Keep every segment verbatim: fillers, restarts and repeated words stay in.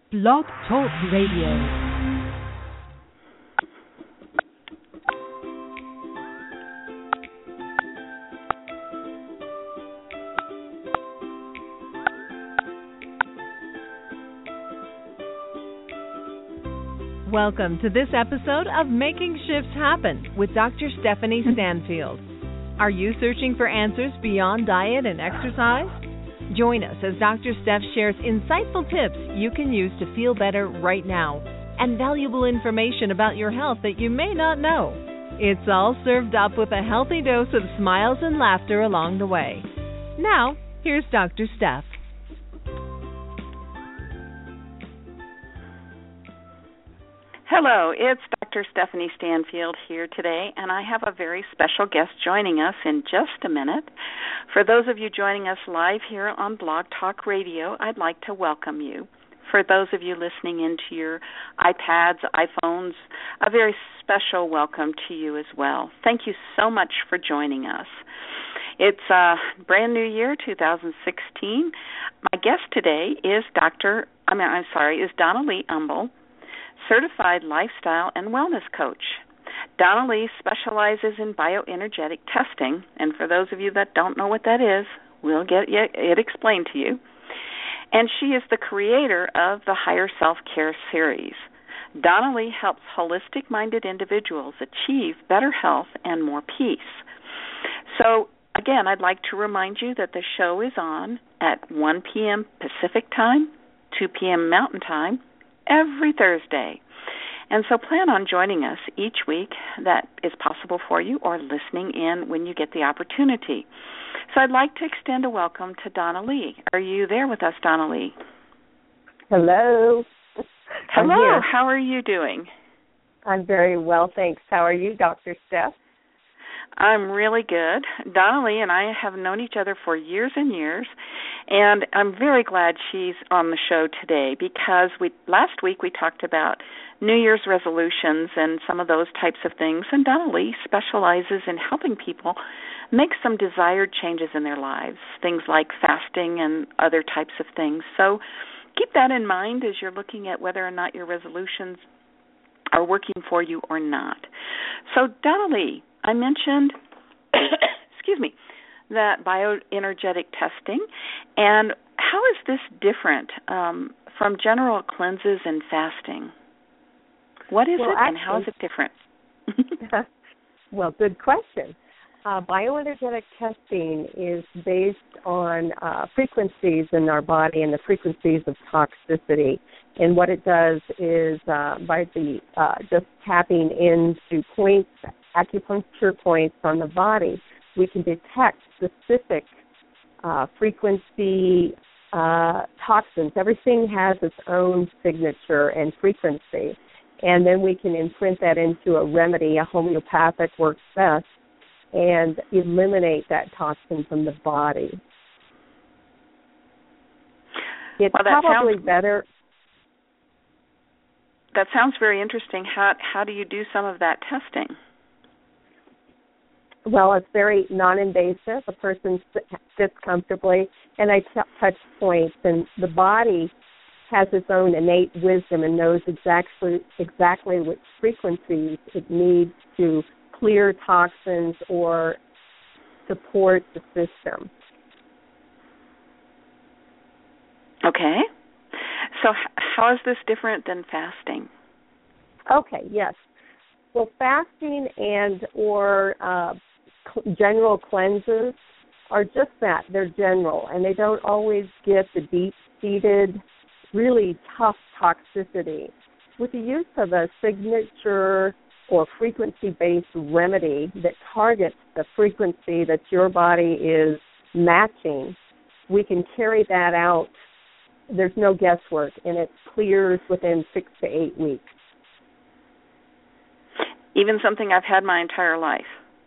Blog Talk Radio. Welcome to this episode of Making Shifts Happen with Doctor Stephanie Stanfield. Are you searching for answers beyond diet and exercise? Join us as Doctor Steph shares insightful tips you can use to feel better right now and valuable information about your health that you may not know. It's all served up with a healthy dose of smiles and laughter along the way. Now, here's Doctor Steph. Hello, it's Doctor Stephanie Stanfield here today, and I have a very special guest joining us in just a minute. For those of you joining us live here on Blog Talk Radio, I'd like to welcome you. For those of you listening into your iPads, iPhones, a very special welcome to you as well. Thank you so much for joining us. It's a brand new year, two thousand sixteen. My guest today is Doctor I mean, I'm sorry, is Donna Lee Umble, Certified Lifestyle and Wellness Coach. Donna Lee specializes in bioenergetic testing, and for those of you that don't know what that is, we'll get it explained to you. And she is the creator of the Higher Self-Care series. Donna Lee helps holistic-minded individuals achieve better health and more peace. So, again, I'd like to remind you that the show is on at one p.m. Pacific Time, two p.m. Mountain Time, every Thursday. And so plan on joining us each week. That is possible for you, or listening in when you get the opportunity. So I'd like to extend a welcome to Donna Lee. Are you there with us, Donna Lee? Hello. Hello. How are you doing? I'm very well, thanks. How are you, Doctor Steph? I'm really good. Donna Lee and I have known each other for years and years, and I'm very glad she's on the show today because we last week we talked about New Year's resolutions and some of those types of things, and Donna Lee specializes in helping people make some desired changes in their lives, things like fasting and other types of things. So keep that in mind as you're looking at whether or not your resolutions are working for you or not. So Donna Lee, I mentioned, excuse me, that bioenergetic testing, and how is this different um, from general cleanses and fasting? What is well, it, actually, and how is it different? Well, good question. Uh, bioenergetic testing is based on uh, frequencies in our body and the frequencies of toxicity. And what it does is uh, by the uh, just tapping into points, acupuncture points on the body, we can detect specific uh, frequency uh, toxins. Everything has its own signature and frequency. And then we can imprint that into a remedy. A homeopathic works best, and eliminate that toxin from the body. It's well, that probably sounds, better. That sounds very interesting. How how do you do some of that testing? Well, it's very non-invasive. A person sits comfortably, and I t- touch points, and the body has its own innate wisdom and knows exactly exactly which frequencies it needs to clear toxins or support the system. Okay. So h- how is this different than fasting? Okay, yes. Well, fasting and or uh, cl- general cleanses are just that. They're general, and they don't always get the deep-seated, really tough toxicity. With the use of a signature or frequency-based remedy that targets the frequency that your body is matching, we can carry that out. There's no guesswork, and it clears within six to eight weeks. Even something I've had my entire life?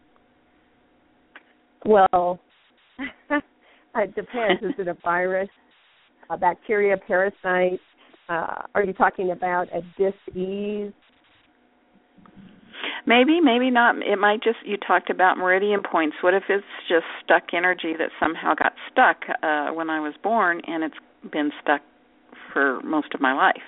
Well, it depends. Is it a virus, a bacteria, parasite? Uh, are you talking about a dis-ease? Maybe, maybe not. It might just, you talked about meridian points. What if it's just stuck energy that somehow got stuck uh, when I was born, and it's been stuck for most of my life.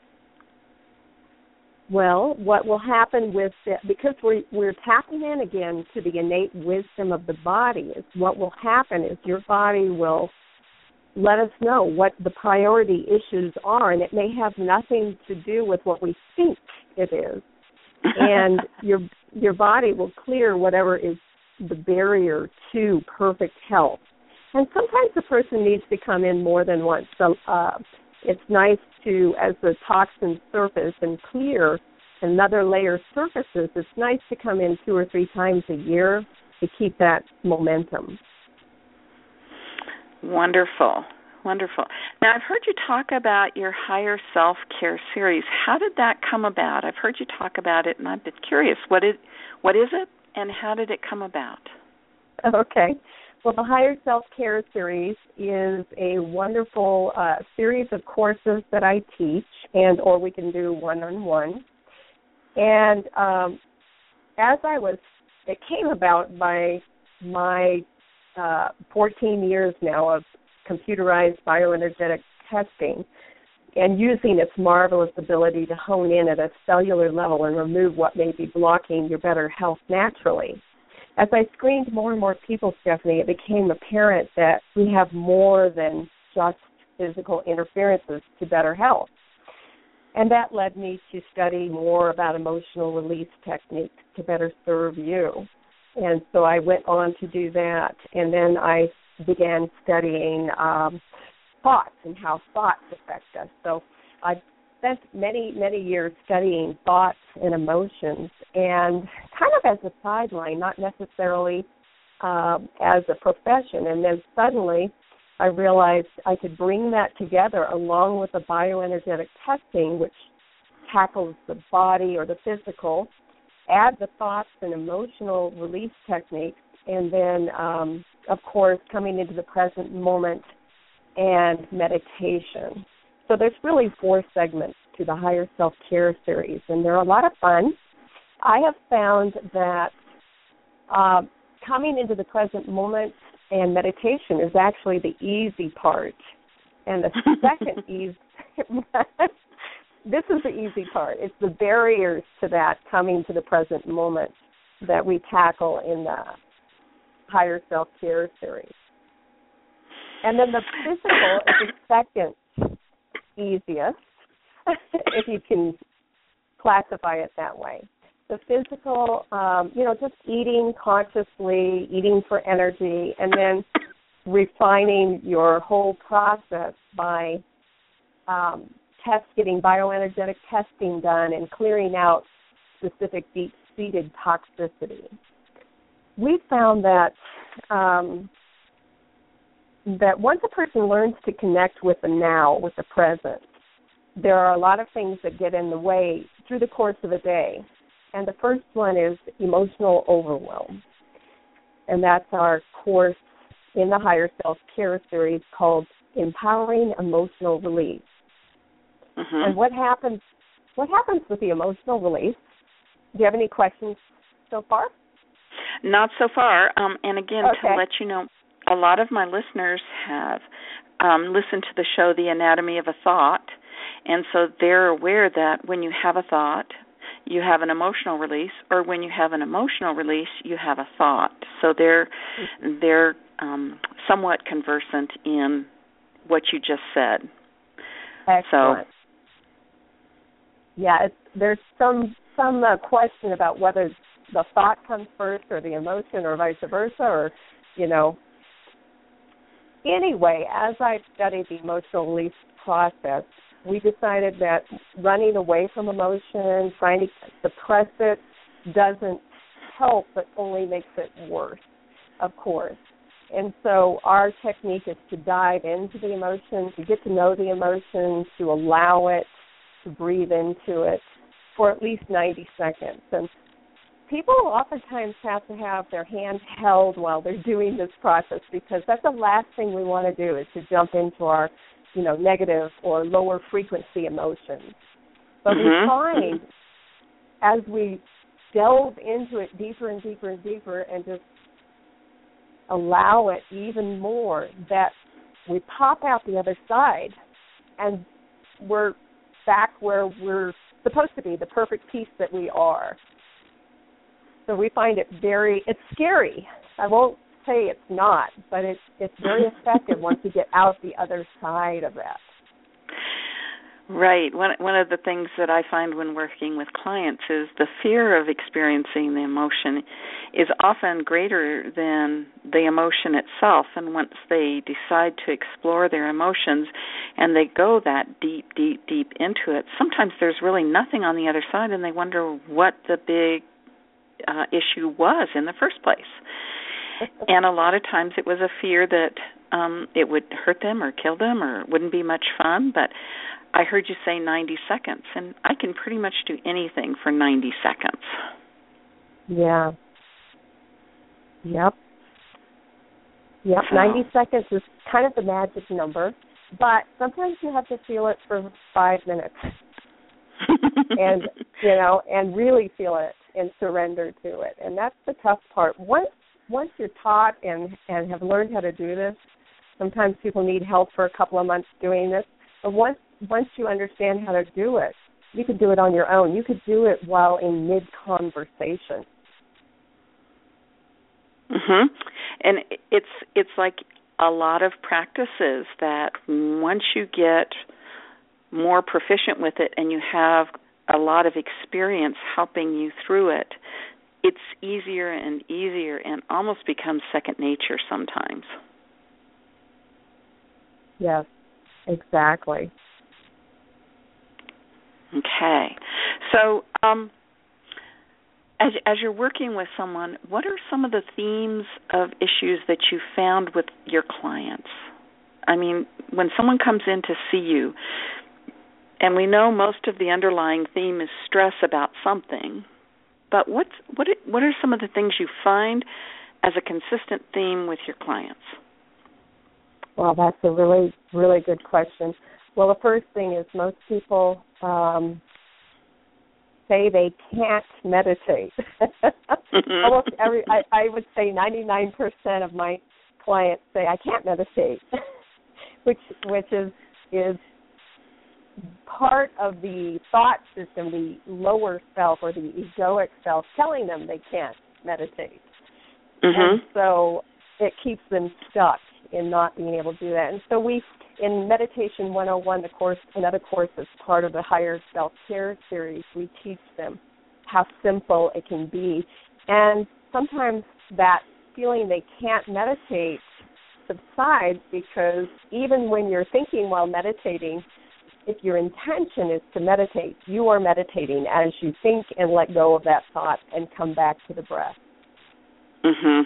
Well, what will happen with it, because we're, we're tapping in again to the innate wisdom of the body, is what will happen is your body will let us know what the priority issues are, and it may have nothing to do with what we think it is. And your your body will clear whatever is the barrier to perfect health. And sometimes the person needs to come in more than once. So uh, it's nice to, as the toxins surface and clear, another layer surfaces, it's nice to come in two or three times a year to keep that momentum. Wonderful, wonderful. Now, I've heard you talk about your Higher Self-Care series. How did that come about? I've heard you talk about it, and I've been curious. What is, what is it, and how did it come about? Okay. Well, the Higher Self-Care series is a wonderful uh, series of courses that I teach, and or we can do one-on-one. And um, as I was, it came about by my uh, fourteen years now of computerized bioenergetic testing and using its marvelous ability to hone in at a cellular level and remove what may be blocking your better health naturally. As I screened more and more people, Stephanie, it became apparent that we have more than just physical interferences to better health. And that led me to study more about emotional release techniques to better serve you. And so I went on to do that, and then I began studying um, thoughts and how thoughts affect us. So I spent many, many years studying thoughts and emotions, and kind of as a sideline, not necessarily um, as a profession. And then suddenly I realized I could bring that together along with the bioenergetic testing, which tackles the body or the physical, add the thoughts and emotional release techniques, and then, um, of course, coming into the present moment and meditation. So there's really four segments to the Higher Self-Care series, and they're a lot of fun. I have found that uh, coming into the present moment and meditation is actually the easy part. And the second easy, this is the easy part. It's the barriers to that coming to the present moment that we tackle in the Higher Self-Care series. And then the physical is the second easiest, if you can classify it that way. The physical, um, you know, just eating consciously, eating for energy, and then refining your whole process by um, test, getting bioenergetic testing done and clearing out specific deep-seated toxicity. We found that um, that once a person learns to connect with the now, with the present, there are a lot of things that get in the way through the course of a day. And the first one is emotional overwhelm. And that's our course in the Higher Self-Care series called Empowering Emotional Release. Mm-hmm. And what happens what happens with the emotional release? Do you have any questions so far? Not so far. Um, and again, okay. to let you know, a lot of my listeners have um, listened to the show, The Anatomy of a Thought, and so they're aware that when you have a thought, you have an emotional release, or when you have an emotional release, you have a thought. So they're they're um, somewhat conversant in what you just said. Excellent. So, yeah, it's, there's some some uh, question about whether the thought comes first or the emotion or vice versa, or, you know. Anyway, as I studied the emotional release process, we decided that running away from emotion, trying to suppress it, doesn't help, but only makes it worse, of course. And so our technique is to dive into the emotion, to get to know the emotion, to allow it, to breathe into it for at least ninety seconds. And people oftentimes have to have their hands held while they're doing this process, because that's the last thing we want to do, is to jump into our, you know, negative or lower frequency emotions. But mm-hmm. we find as we delve into it deeper and deeper and deeper and just allow it even more, that we pop out the other side, and we're back where we're supposed to be, the perfect piece that we are. So we find it very, it's scary. I won't say it's not, but it's it's very effective once you get out the other side of that. Right. One one of the things that I find when working with clients is the fear of experiencing the emotion is often greater than the emotion itself. And once they decide to explore their emotions and they go that deep, deep, deep into it, sometimes there's really nothing on the other side, and they wonder what the big uh, issue was in the first place. And a lot of times it was a fear that um, it would hurt them or kill them or wouldn't be much fun. But I heard you say ninety seconds, and I can pretty much do anything for ninety seconds. Yeah. Yep. Yep, so. ninety seconds is kind of the magic number, but sometimes you have to feel it for five minutes. and, you know, and really feel it and surrender to it. And that's the tough part. Once once you're taught and, and have learned how to do this, sometimes people need help for a couple of months doing this, but once once you understand how to do it, you could do it on your own. You could do it while in mid-conversation. Mhm. And it's it's like a lot of practices that once you get more proficient with it and you have a lot of experience helping you through it, it's easier and easier and almost becomes second nature sometimes. Yes, exactly. Okay. So um, as, as you're working with someone, what are some of the themes of issues that you found with your clients? I mean, when someone comes in to see you, and we know most of the underlying theme is stress about something, but what's, what what are some of the things you find as a consistent theme with your clients? Well, that's a really, really good question. Well, the first thing is most people um, say they can't meditate. Almost every, I, I would say ninety-nine percent of my clients say, I can't meditate, which which is is part of the thought system, the lower self or the egoic self telling them they can't meditate. Mm-hmm. And so it keeps them stuck in not being able to do that. And so we, in Meditation one oh one, the course, another course that's part of the Higher Self-Care series, we teach them how simple it can be. And sometimes that feeling they can't meditate subsides because even when you're thinking while meditating, if your intention is to meditate, you are meditating as you think and let go of that thought and come back to the breath. Mhm.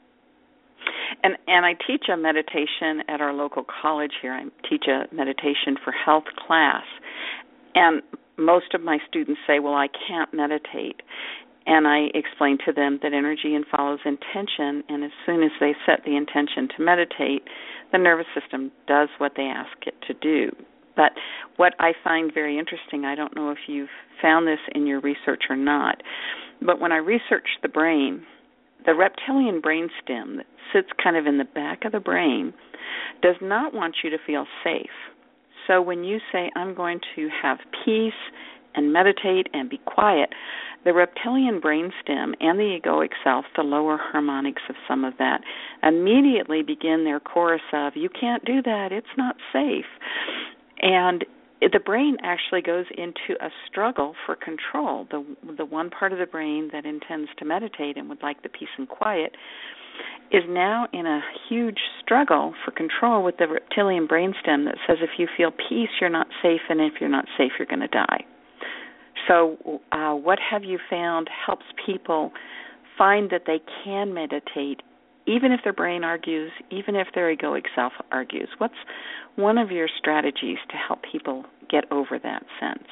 And and I teach a meditation at our local college here. I teach a meditation for health class. And most of my students say, well, I can't meditate. And I explain to them that energy follows intention, and as soon as they set the intention to meditate, the nervous system does what they ask it to do. But what I find very interesting, I don't know if you've found this in your research or not, but when I researched the brain, the reptilian brainstem that sits kind of in the back of the brain does not want you to feel safe. So when you say, I'm going to have peace and meditate and be quiet, the reptilian brainstem and the egoic self, the lower harmonics of some of that, immediately begin their chorus of, you can't do that, it's not safe. And the brain actually goes into a struggle for control. The the one part of the brain that intends to meditate and would like the peace and quiet is now in a huge struggle for control with the reptilian brainstem that says if you feel peace, you're not safe, and if you're not safe, you're going to die. So uh, what have you found helps people find that they can meditate even if their brain argues, even if their egoic self argues? What's one of your strategies to help people get over that sense?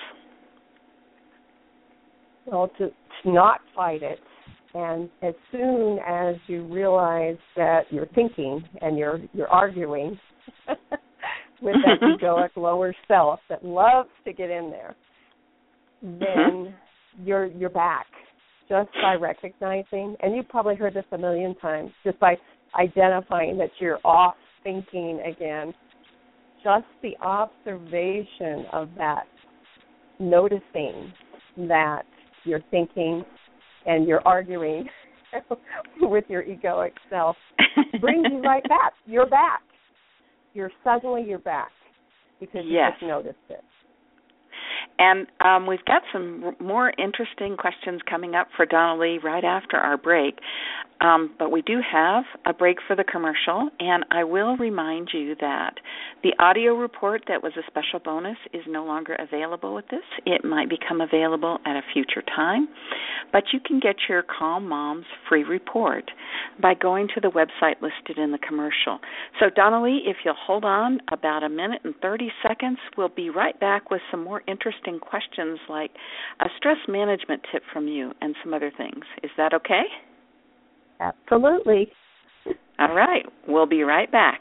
Well, to, to not fight it. And as soon as you realize that you're thinking and you're you're arguing with that egoic lower self that loves to get in there, then you're you're back just by recognizing, and you've probably heard this a million times, just by identifying that you're off thinking again, just the observation of that, noticing that you're thinking and you're arguing with your egoic self brings you right back. You're back. You're suddenly you're back because you yes. just noticed it. And um, we've got some more interesting questions coming up for Donna Lee right after our break. Um, but we do have a break for the commercial, and I will remind you that the audio report that was a special bonus is no longer available with this. It might become available at a future time, but you can get your Calm Moms free report by going to the website listed in the commercial. So, Donna Lee, if you'll hold on about a minute and thirty seconds, we'll be right back with some more interesting questions like a stress management tip from you and some other things. Is that okay? Absolutely. All right. We'll be right back.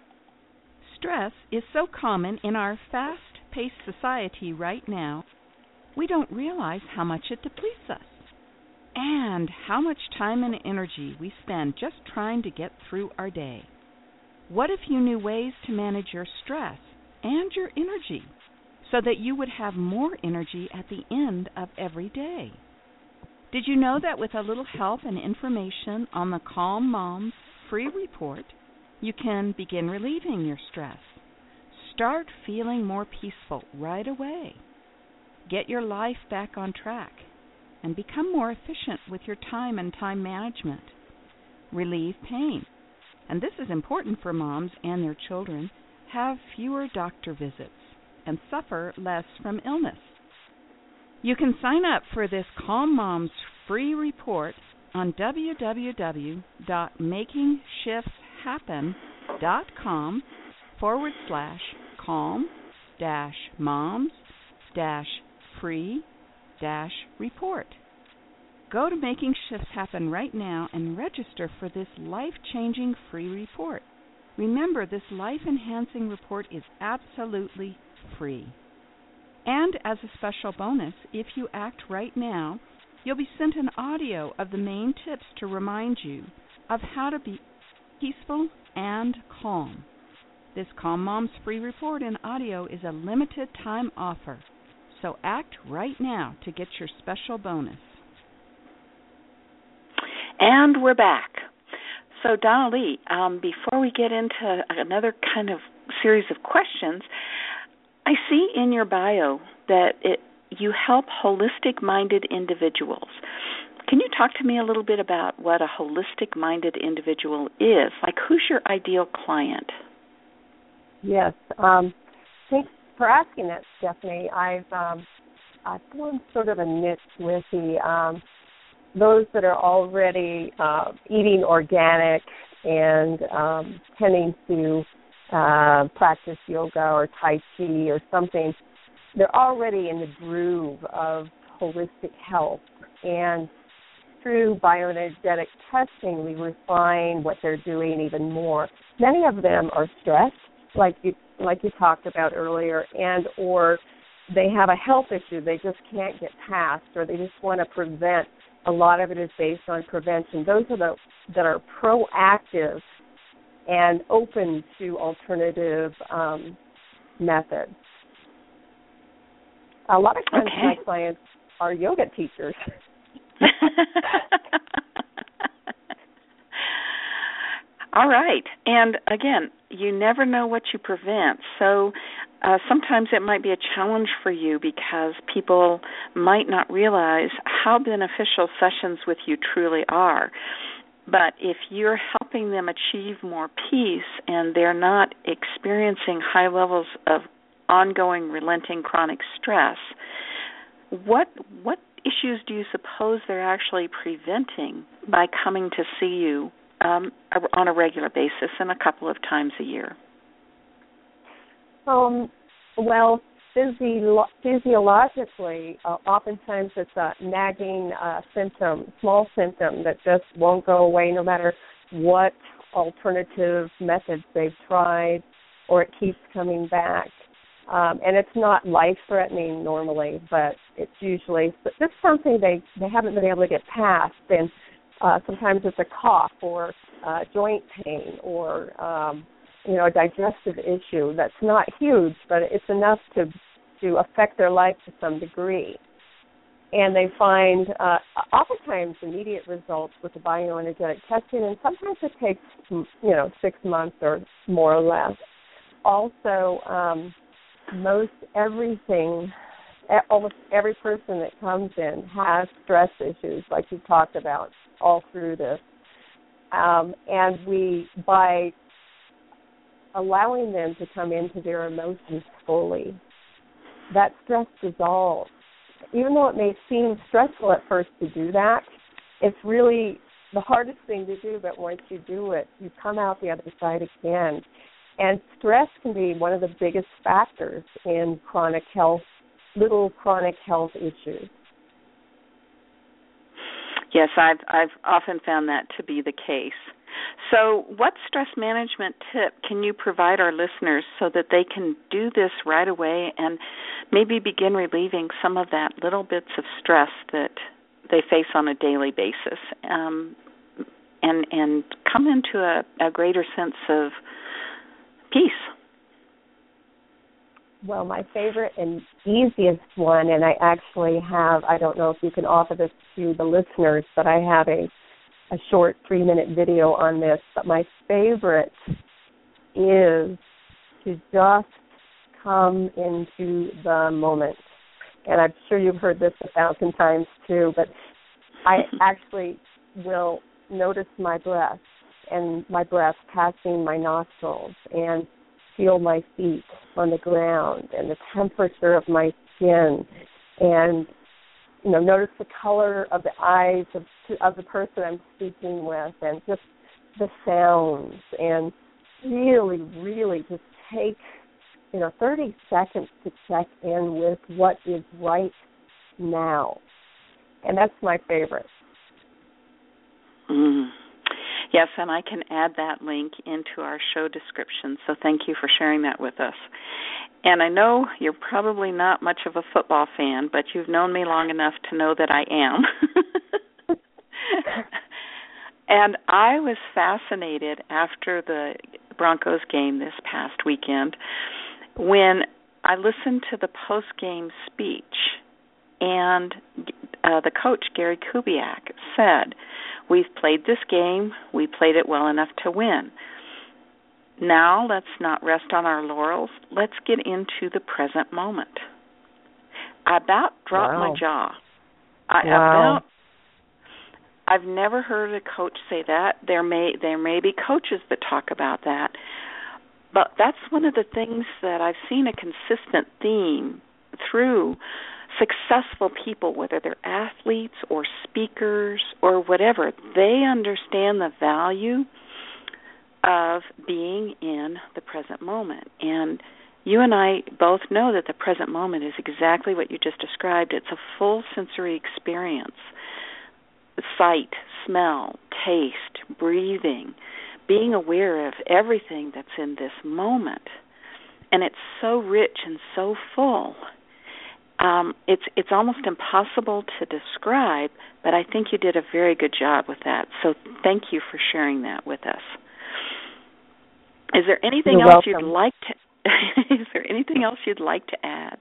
Stress is so common in our fast-paced society right now, we don't realize how much it depletes us and how much time and energy we spend just trying to get through our day. What if you knew ways to manage your stress and your energy so that you would have more energy at the end of every day? Did you know that with a little help and information on the Calm Moms free report, you can begin relieving your stress? Start feeling more peaceful right away. Get your life back on track and become more efficient with your time and time management. Relieve pain. And this is important for moms and their children. Have fewer doctor visits and suffer less from illness. You can sign up for this Calm Moms free report on w w w dot making shifts happen dot com forward slash calm dash moms dash free dash report. Go to Making Shifts Happen right now and register for this life-changing free report. Remember, this life-enhancing report is absolutely free. And as a special bonus, if you act right now, you'll be sent an audio of the main tips to remind you of how to be peaceful and calm. This Calm Moms free report in audio is a limited time offer, so act right now to get your special bonus. And we're back. So, Donna Lee, um, before we get into another kind of series of questions, I see in your bio that it, you help holistic-minded individuals. Can you talk to me a little bit about what a holistic-minded individual is? Like, who's your ideal client? Yes. Um, thanks for asking that, Stephanie. I've um, I've formed sort of a niche with the um, those that are already uh, eating organic and um, tending to uh, practice yoga or Tai Chi or something. They're already in the groove of holistic health, and through bioenergetic testing, we refine what they're doing even more. Many of them are stressed, like you like you talked about earlier, and or they have a health issue they just can't get past, or they just want to prevent. A lot of it is based on prevention. Those are the that are proactive and open to alternative um, methods. A lot of times okay. my clients are yoga teachers. All right. And again, you never know what you prevent. So uh, sometimes it might be a challenge for you because people might not realize how beneficial sessions with you truly are. But if you're helping them achieve more peace and they're not experiencing high levels of ongoing, relenting chronic stress, what what issues do you suppose they're actually preventing by coming to see you um, on a regular basis and a couple of times a year? Um, well, physio- physiologically, uh, oftentimes it's a nagging uh, symptom, small symptom that just won't go away no matter what alternative methods they've tried, or it keeps coming back. Um, and it's not life-threatening normally, but it's usually just something they, they haven't been able to get past. And uh, sometimes it's a cough or uh, joint pain or um, you know, a digestive issue that's not huge, but it's enough to to affect their life to some degree. And they find uh, oftentimes immediate results with the bioenergetic testing, and sometimes it takes, you know, six months or more or less. Also, um, most everything, almost every person that comes in has stress issues, like you talked about all through this. Um, and we, by allowing them to come into their emotions fully, that stress dissolves. Even though it may seem stressful at first to do that, it's really the hardest thing to do, but once you do it, you come out the other side again. And stress can be one of the biggest factors in chronic health, little chronic health issues. Yes, I've I've often found that to be the case. So what stress management tip can you provide our listeners so that they can do this right away and maybe begin relieving some of that little bits of stress that they face on a daily basis, um, and and come into a, a greater sense of peace? Well, my favorite and easiest one, and I actually have, I don't know if you can offer this to the listeners, but I have a, a short three-minute video on this, but my favorite is to just come into the moment. And I'm sure you've heard this a thousand times too, but I actually will notice my breath and my breath passing my nostrils and feel my feet on the ground and the temperature of my skin, and you know, notice the color of the eyes of of the person I'm speaking with, and just the sounds, and really, really just take you know thirty seconds to check in with what is right now, and that's my favorite. Mm. Yes, and I can add that link into our show description, so thank you for sharing that with us. And I know you're probably not much of a football fan, but you've known me long enough to know that I am. And I was fascinated after the Broncos game this past weekend when I listened to the post-game speech, and uh, the coach, Gary Kubiak, said, "We've played this game. We played it well enough to win. Now let's not rest on our laurels. Let's get into the present moment." I about dropped wow. my jaw. I wow. about. I've never heard a coach say that. There may there may be coaches that talk about that, but that's one of the things that I've seen a consistent theme through successful people, whether they're athletes or speakers or whatever. They understand the value of being in the present moment. And you and I both know that the present moment is exactly what you just described. It's a full sensory experience. Sight, smell, taste, breathing, being aware of everything that's in this moment. And it's so rich and so full. Um, it's it's almost impossible to describe, but I think you did a very good job with that. So thank you for sharing that with us. Is there anything You're else welcome. you'd like to? Is there anything else you'd like to add?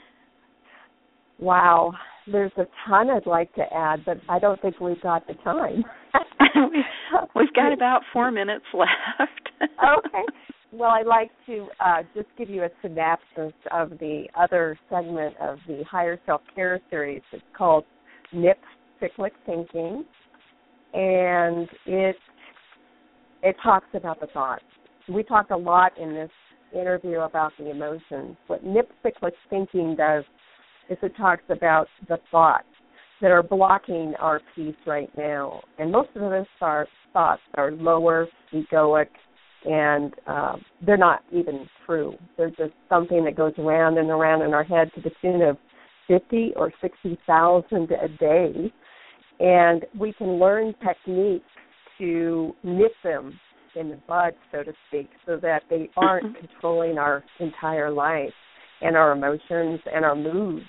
Wow, there's a ton I'd like to add, but I don't think we've got the time. We've got about four minutes left. Okay. Well, I'd like to uh, just give you a synopsis of the other segment of the Higher Self-Care series. It's called N I P Cyclic Thinking, and it it talks about the thoughts. We talked a lot in this interview about the emotions. What N I P Cyclic Thinking does is it talks about the thoughts that are blocking our peace right now. And most of us, our thoughts are lower, egoic, and uh, they're not even true. They're just something that goes around and around in our head to the tune of fifty or sixty thousand a day. And we can learn techniques to nip them in the bud, so to speak, so that they aren't controlling our entire life and our emotions and our moods.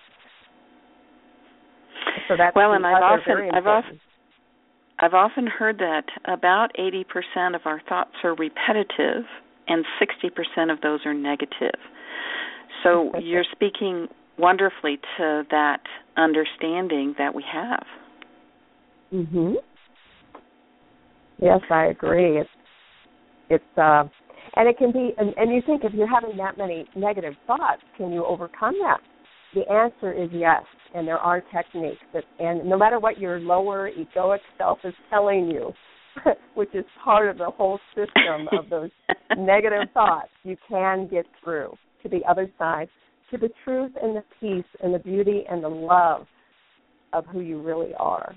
So that's well, and I've often, I've important. often, I've often heard that about eighty percent of our thoughts are repetitive, and sixty percent of those are negative. So you're speaking wonderfully to that understanding that we have. Mhm. Yes, I agree. It's it's uh, and it can be, and, and you think if you're having that many negative thoughts, can you overcome that? The answer is yes, and there are techniques that, and no matter what your lower egoic self is telling you, which is part of the whole system of those negative thoughts, you can get through to the other side, to the truth and the peace and the beauty and the love of who you really are.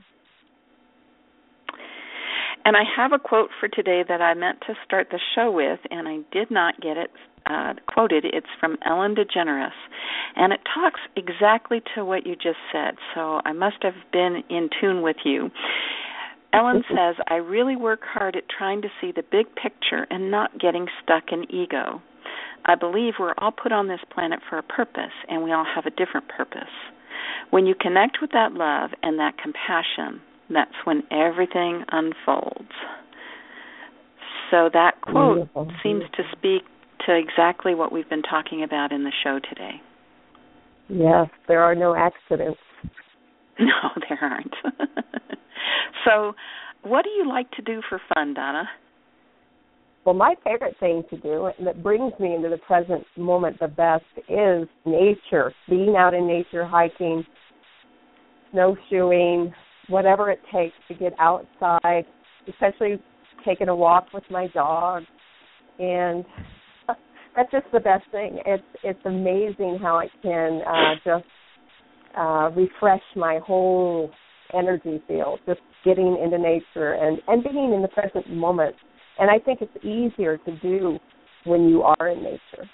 And I have a quote for today that I meant to start the show with, and I did not get it uh, quoted. It's from Ellen DeGeneres, and it talks exactly to what you just said, so I must have been in tune with you. Ellen says, I really work hard at trying to see the big picture and not getting stuck in ego. I believe we're all put on this planet for a purpose, and we all have a different purpose. When you connect with that love and that compassion, that's when everything unfolds. So that quote Beautiful. seems to speak to exactly what we've been talking about in the show today. Yes, there are no accidents. No, there aren't. So what do you like to do for fun, Donna? Well, my favorite thing to do, and that brings me into the present moment the best, is nature, being out in nature, hiking, snowshoeing, whatever it takes to get outside, especially taking a walk with my dog. And that's just the best thing. It's it's amazing how it can uh, just uh, refresh my whole energy field, just getting into nature and, and being in the present moment. And I think it's easier to do when you are in nature.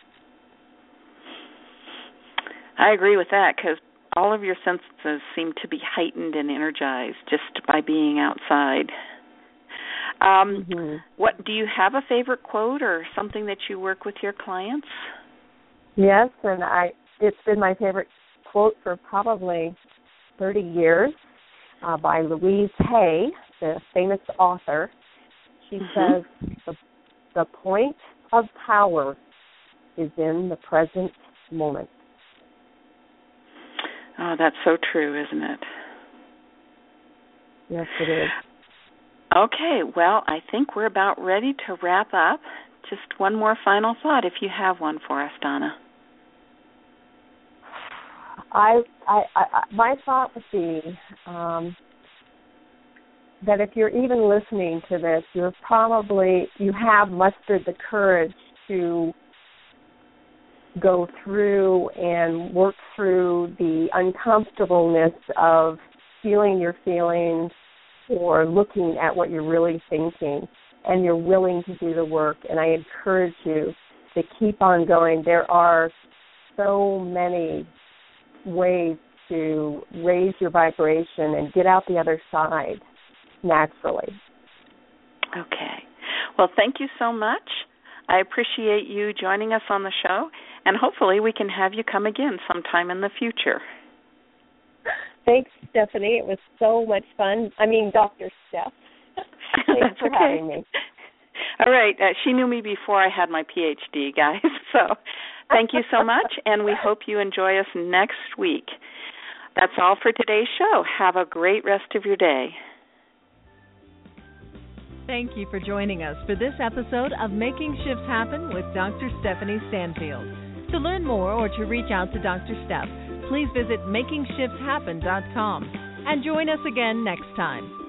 I agree with that, because all of your senses seem to be heightened and energized just by being outside. Um, mm-hmm. What do you have a favorite quote or something that you work with your clients? Yes, and I it's been my favorite quote for probably thirty years uh, by Louise Hay, the famous author. She mm-hmm. says, the, the point of power is in the present moment. Oh, that's so true, isn't it? Yes, it is. Okay, well, I think we're about ready to wrap up. Just one more final thought, if you have one for us, Donna. I, I, I my thought would be um, that if you're even listening to this, you're probably, you have mustered the courage to go through and work through the uncomfortableness of feeling your feelings or looking at what you're really thinking, and you're willing to do the work. And I encourage you to keep on going. There are so many ways to raise your vibration and get out the other side naturally. Okay. Well, thank you so much. I appreciate you joining us on the show, and hopefully we can have you come again sometime in the future. Thanks, Stephanie. It was so much fun. I mean, Doctor Steph. Thanks That's for okay. having me. All right. Uh, she knew me before I had my P H D, guys. So thank you so much, and we hope you enjoy us next week. That's all for today's show. Have a great rest of your day. Thank you for joining us for this episode of Making Shifts Happen with Doctor Stephanie Stanfield. To learn more or to reach out to Doctor Steph, please visit making shifts happen dot com and join us again next time.